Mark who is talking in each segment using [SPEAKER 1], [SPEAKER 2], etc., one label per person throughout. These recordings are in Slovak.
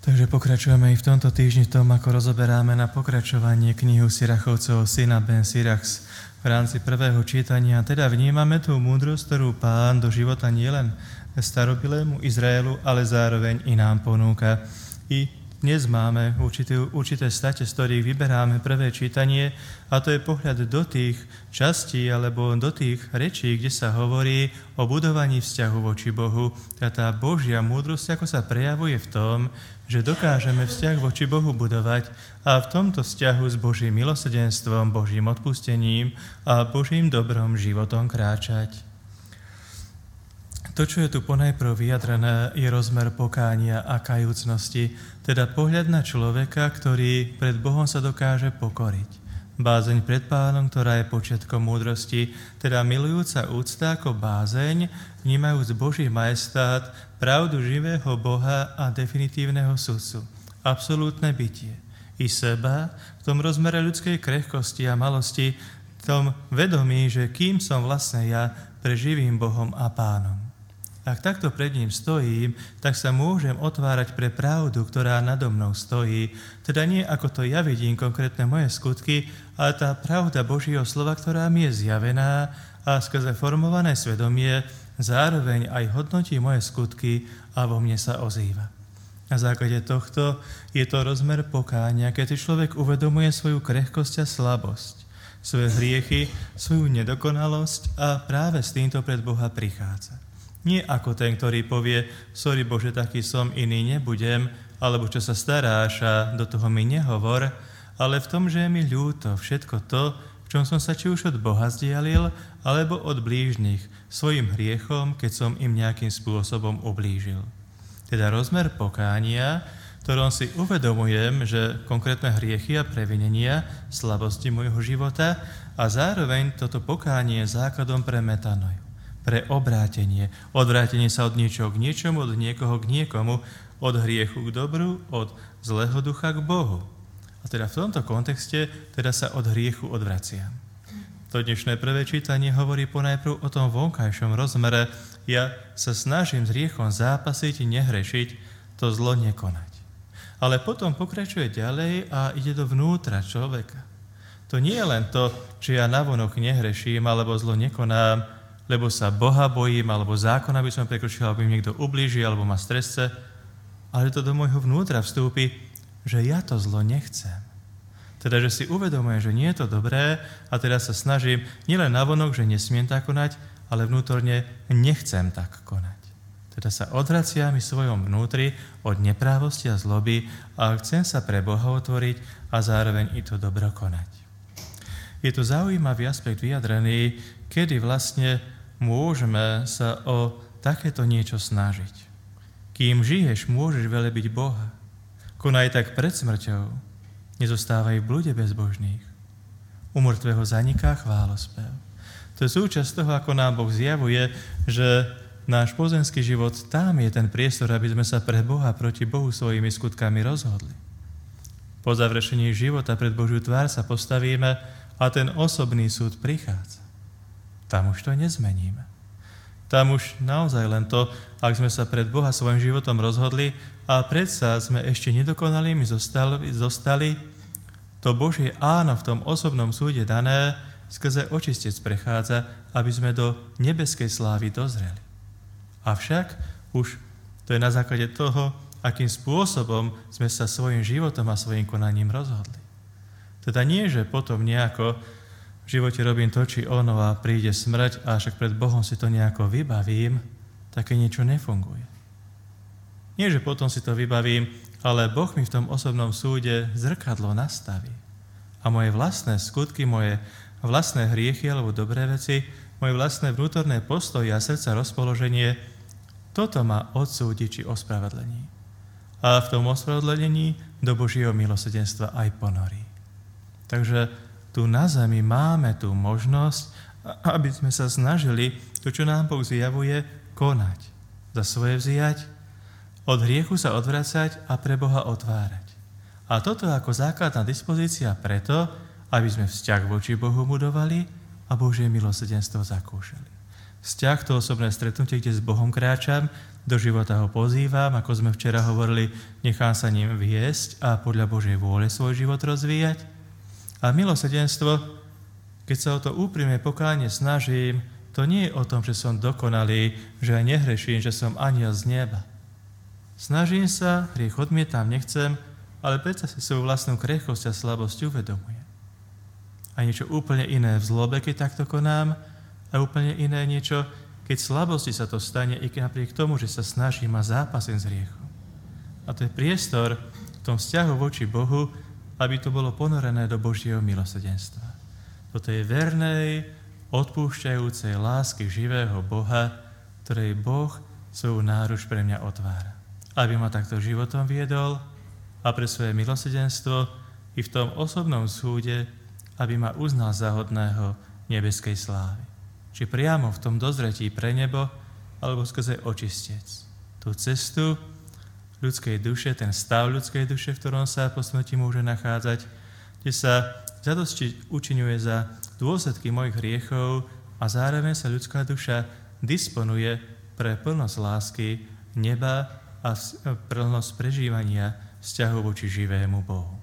[SPEAKER 1] Takže pokračujeme aj v tomto týždni v tom, ako rozoberáme na pokračovanie knihu Sirachovcovho syna Ben Sirax v rámci prvého čítania. Teda vnímame tú múdrosť, ktorú Pán do života nielen starobilému Izraelu, ale zároveň i nám ponúka. I dnes máme určité state, z ktorých vyberáme prvé čítanie, a to je pohľad do tých častí alebo do tých rečí, kde sa hovorí o budovaní vzťahu voči Bohu. Tá Božia múdrosť, ako sa prejavuje v tom, že dokážeme vzťah voči Bohu budovať a v tomto vzťahu s Božím milosrdenstvom, Božím odpustením a Božím dobrom životom kráčať. To, čo je tu ponajprv vyjadrené, je rozmer pokánia a kajúcnosti, teda pohľad na človeka, ktorý pred Bohom sa dokáže pokoriť. Bázeň pred Pánom, ktorá je počiatkom múdrosti, teda milujúca úcta ako bázeň, vnímajúc Boží majestát, pravdu živého Boha a definitívneho sudcu. Absolútne bytie. I seba v tom rozmere ľudskej krehkosti a malosti, v tom vedomí, že kým som vlastne ja pre živým Bohom a Pánom. Ak takto pred ním stojím, tak sa môžem otvárať pre pravdu, ktorá nado mnou stojí. Teda nie ako to ja vidím konkrétne moje skutky, ale tá pravda Božieho slova, ktorá mi je zjavená a skrze formované svedomie zároveň aj hodnotí moje skutky a vo mne sa ozýva. Na základe tohto je to rozmer pokánia, keď človek uvedomuje svoju krehkosť a slabosť, svoje hriechy, svoju nedokonalosť a práve s týmto pred Boha prichádza. Nie ako ten, ktorý povie, sorry Bože, taký som, iný nebudem, alebo čo sa staráš a do toho mi nehovor, ale v tom, že je mi ľúto všetko to, v čom som sa či už od Boha zdialil, alebo od blížnych, svojim hriechom, keď som im nejakým spôsobom ublížil. Teda rozmer pokánia, ktorom si uvedomujem, že konkrétne hriechy a previnenia, slabosti môjho života a zároveň toto pokánie je základom pre metanoj. Pre obrátenie. Odvrátenie sa od niečoho k niečomu, od niekoho k niekomu, od hriechu k dobru, od zlého ducha k Bohu. A teda v tomto kontexte teda sa od hriechu odvraciam. To dnešné prvé čítanie hovorí ponajprv o tom vonkajšom rozmere. Ja sa snažím s hriechom zápasiť, nehrešiť, to zlo nekonať. Ale potom pokračuje ďalej a ide do vnútra človeka. To nie je len to, že ja navonok nehreším alebo zlo nekonám, lebo sa Boha bojím, alebo zákon, aby som prekročil, aby mi niekto ublížil, alebo ma stresce, ale to do môjho vnútra vstúpi, že ja to zlo nechcem. Teda, že si uvedomujem, že nie je to dobré a teda sa snažím nielen navonok, že nesmiem tak konať, ale vnútorne nechcem tak konať. Teda sa odvraciam i svojom vnútri od neprávosti a zloby a chcem sa pre Boha otvoriť a zároveň i to dobro konať. Je to zaujímavý aspekt vyjadrený, kedy vlastne môžeme sa o takéto niečo snažiť. Kým žiješ, môžeš velebiť Boha. Konaj tak pred smrťou. Nezostávaj v blúde bezbožných. U mŕtvého zaniká chválospev. To je súčasť toho, ako nám Boh zjavuje, že náš pozemský život, tam je ten priestor, aby sme sa pre Boha proti Bohu svojimi skutkami rozhodli. Po završení života pred Božiu tvár sa postavíme a ten osobný súd prichádza. Tam už to nezmeníme. Tam už naozaj len to, ak sme sa pred Boha svojim životom rozhodli a predsa sme ešte nedokonalými zostali, to Božie áno v tom osobnom súde dané skrze očistec prechádza, aby sme do nebeskej slávy dozreli. Avšak už to je na základe toho, akým spôsobom sme sa svojim životom a svojim konaním rozhodli. Teda nie, že potom nejako v živote robím to, či ono a príde smrť a však pred Bohom si to nejako vybavím, také niečo nefunguje. Nie, že potom si to vybavím, ale Boh mi v tom osobnom súde zrkadlo nastaví. A moje vlastné skutky, moje vlastné hriechy alebo dobré veci, moje vlastné vnútorné postoje a srdca rozpoloženie, toto ma odsúdi či ospravedlení. A v tom ospravedlení do Božieho milosrdenstva aj ponorí. Takže tu na zemi máme tú možnosť, aby sme sa snažili to, čo nám Boh zjavuje, konať. Za svoje vziať, od hriechu sa odvracať a pre Boha otvárať. A toto ako základná dispozícia preto, aby sme vzťah voči Bohu budovali a Božie milosrdenstvo zakúšali. Vzťah, to osobné stretnutie, kde s Bohom kráčam, do života ho pozývam, ako sme včera hovorili, nechám sa ním viesť a podľa Božej vôle svoj život rozvíjať. A milosrdenstvo, keď sa o to úprimne pokánie snažím, to nie je o tom, že som dokonalý, že aj nehreším, že som anjel z neba. Snažím sa, hriech odmietam, nechcem, ale predsa si svoju vlastnú krehkosť a slabosť uvedomujem. A niečo úplne iné v zlobe, keď takto konám, a úplne iné niečo, keď slabosti sa to stane, i napriek tomu, že sa snažím a zápasím s hriechom. A to je priestor v tom vzťahu voči Bohu, aby to bolo ponorené do Božieho milosrdenstva. Do tej vernej, odpúšťajúcej lásky živého Boha, ktorej Boh svoju náruč pre mňa otvára. Aby ma takto životom viedol a pre svoje milosrdenstvo i v tom osobnom súde, aby ma uznal za hodného nebeskej slávy. Či priamo v tom dozretí pre nebo, alebo skrze očistec. Tú cestu ľudskej duše, ten stav ľudskej duše, v ktorom sa po smrti môže nachádzať, kde sa zadosť učiňuje za dôsledky mojich hriechov a zároveň sa ľudská duša disponuje pre plnosť lásky neba a plnosť prežívania vzťahu voči živému Bohu.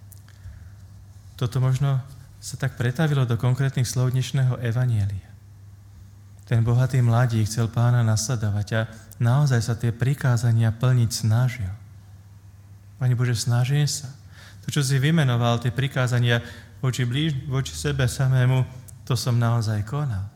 [SPEAKER 1] Toto možno sa tak pretavilo do konkrétnych slov dnešného evanjelia. Ten bohatý mladík chcel Pána nasledovať a naozaj sa tie prikázania plniť snažil. Pane Bože, snažím sa. To, čo si vymenoval, tie prikázania voči sebe samému, to som naozaj konal.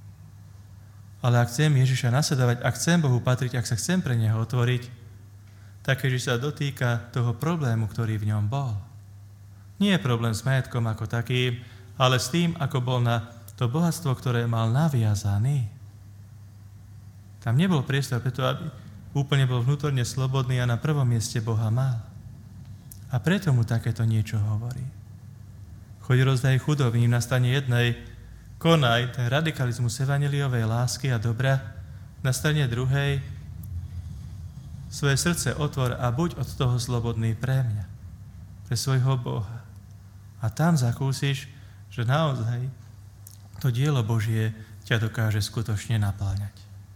[SPEAKER 1] Ale ak chcem Ježiša nasledovať, ak chcem Bohu patriť, ak sa chcem pre Neho otvoriť, tak Ježiš sa dotýka toho problému, ktorý v ňom bol. Nie je problém s majetkom ako takým, ale s tým, ako bol na to bohatstvo, ktoré mal naviazaný. Tam nebol priestor preto, aby úplne bol vnútorne slobodný a na prvom mieste Boha mal. A preto mu takéto niečo hovorí. Choď rozdaj chudobným, na strane jednej konaj ten radikalizmus evanjeliovej lásky a dobra, na strane druhej svoje srdce otvor a buď od toho slobodný pre mňa, pre svojho Boha. A tam zakúsiš, že naozaj to dielo Božie ťa dokáže skutočne napáľať.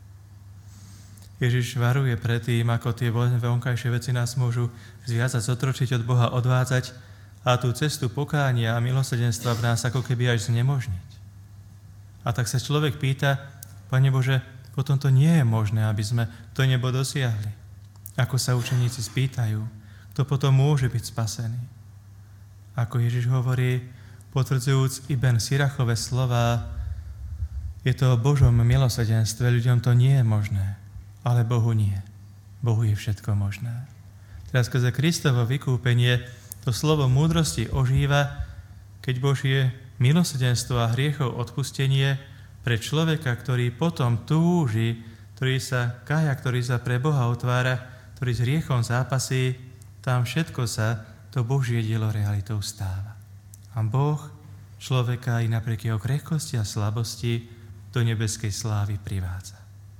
[SPEAKER 1] Ježiš varuje pred tým, ako tie vonkajšie veci nás môžu zviazať, zotročiť od Boha, odvádzať a tú cestu pokánia a milosrdenstva v nás ako keby až znemožniť. A tak sa človek pýta, Pane Bože, potom to nie je možné, aby sme to nebo dosiahli. Ako sa učeníci spýtajú, kto potom môže byť spasený. Ako Ježiš hovorí, potvrdzujúc i Ben Sirachove slova, je to o Božom milosrdenstve, ľuďom to nie je možné, ale Bohu nie. Bohu je všetko možné. Teraz skrze Kristovo vykúpenie to slovo múdrosti ožíva, keď Božie milosrdenstvo a hriechov odpustenie pre človeka, ktorý potom túži, ktorý sa kája, ktorý sa pre Boha otvára, ktorý s hriechom zápasí, tam všetko sa to Božie dielo realitou stáva. A Boh človeka i napriek jeho krehkosti a slabosti do nebeskej slávy privádza.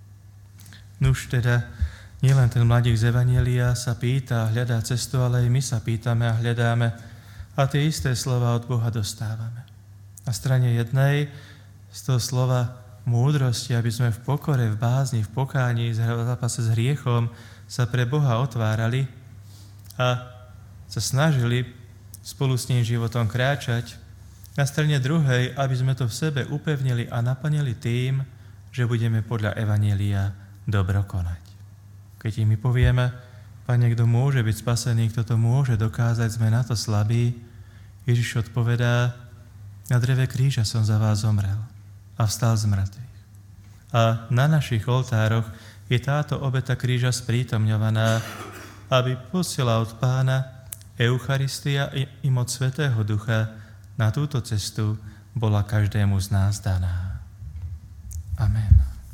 [SPEAKER 1] Nuž teda, nielen ten mladík z Evanjelia sa pýta a hľadá cestu, ale aj my sa pýtame a hľadáme a tie isté slova od Boha dostávame. Na strane jednej z toho slova múdrosti, aby sme v pokore, v bázni, v pokání, v zápase s hriechom sa pre Boha otvárali a sa snažili spolu s ním životom kráčať. Na strane druhej, aby sme to v sebe upevnili a naplnili tým, že budeme podľa Evanjelia dobro konať. Keď im my povieme, Pane, kto môže byť spasený, kto to môže dokázať, sme na to slabí, Ježiš odpovedá, na dreve kríža som za vás zomrel a vstal z mŕtvych. A na našich oltároch je táto obeta kríža sprítomňovaná, aby posiela od Pána Eucharistia i moc Svätého Ducha na túto cestu bola každému z nás daná. Amen.